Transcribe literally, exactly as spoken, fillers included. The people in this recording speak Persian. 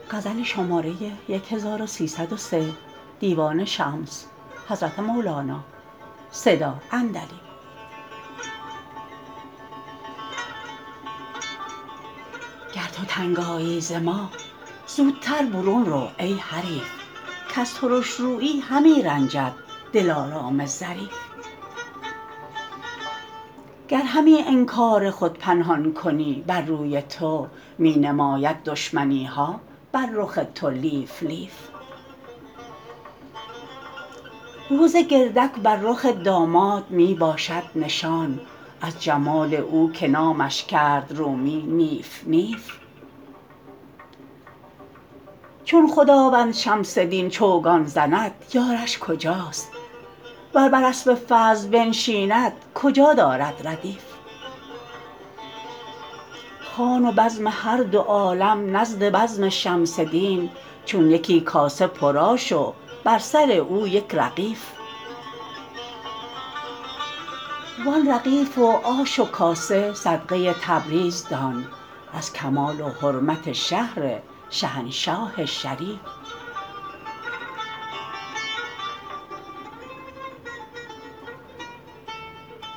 گر تو تنگ آیی ز ما زودتر برون رو ای حریف کز ترش رویی همی رنجد دلارام ظریف گر همی انکار خود پنهان کنی بر روی تو می نماید دشمنی ها بر رخ تو لیف لیف روز گردک بر رخ داماد می باشد نشان از جمال او که نامش کرد رومی نیف نیف چون خداوند شمس دین چوگان زند یارش کجاست ور بر اسب فضل بنشیند کجا دارد ردیف خوان و بزم هر دو عالم نزد بزم شمس دین چون یکی کاسه پرآش و بر سر او یک رغیف وان رغیف و آش و کاسه صدقه تبریز دان از کمال و حرمت شهر شهنشاه شریف